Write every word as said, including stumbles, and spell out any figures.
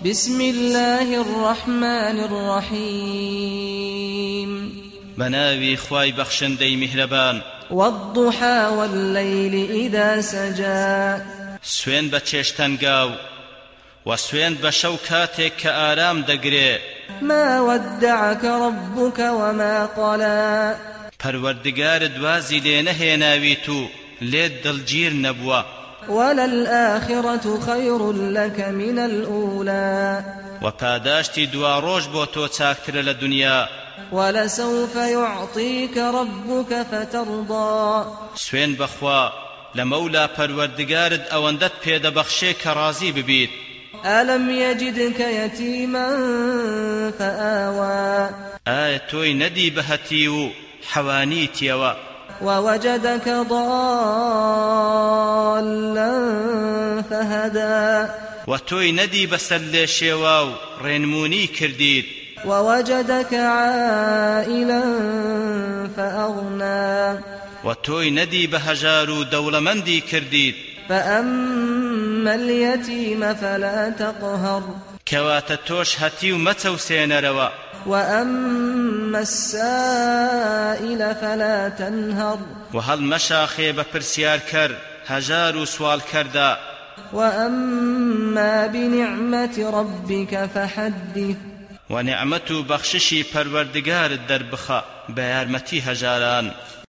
بسم الله الرحمن الرحيم بناوي خواي بخشندي مهربان والضحى والليل إذا سجى سوين بچشتنگاو وسوين بشوكاتك كآرام دقري ما ودعك ربك وما قلى پروردگار دوازي لينه ناويتو ليد دلجير نبوا وللآخرة خير لك من الأولى وپاداشتي دوا روش بوتو تاكتر لدنيا ولسوف يعطيك ربك فترضى سوين بخوا لمولا پروردگارد اوندت پيدا بخشي كرازي ببيت ألم يجدك يتيما فآوى آية توي ندي بهتيو حوانيتيوا ووجدك ضالا فهدى وتوي ندي بسل شيواو رينموني كرديد ووجدك عائلا فأغنى وتوي ندي بهجارو دولمندي كرديد فأما اليتيم فلا تقهر كواتتوش هتيو متو سينروا وأما السائل فلا تنهر وهل مشاخي بپرسيار كر هجارو سوال كردا وأما بنعمة ربك فحدث ونعمتو بخششي پروردگار الدربخا بيارمتي هجاران